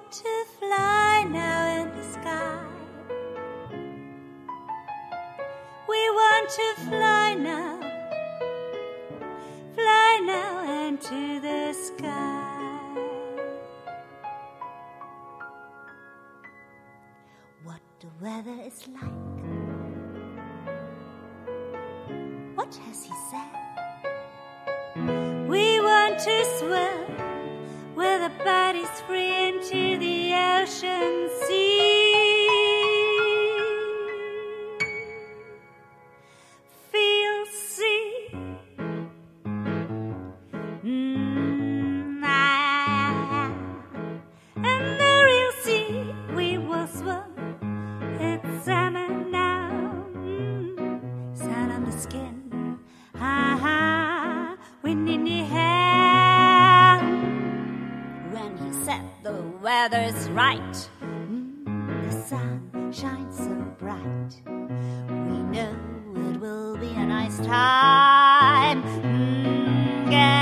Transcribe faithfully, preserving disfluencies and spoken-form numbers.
want to fly now in the sky. We want to fly now, fly now into the sky. What the weather is like, what has he said? We want to swim with our bodies free into the ocean sea. Feel, see, mm, ah, and the real sea we will swim. It's summer now, mm, sun on the skin, ha ha, wind in your hair. When he said the weather's right, mm, the sun shines so bright, we know it will be a nice time. Mm, yeah.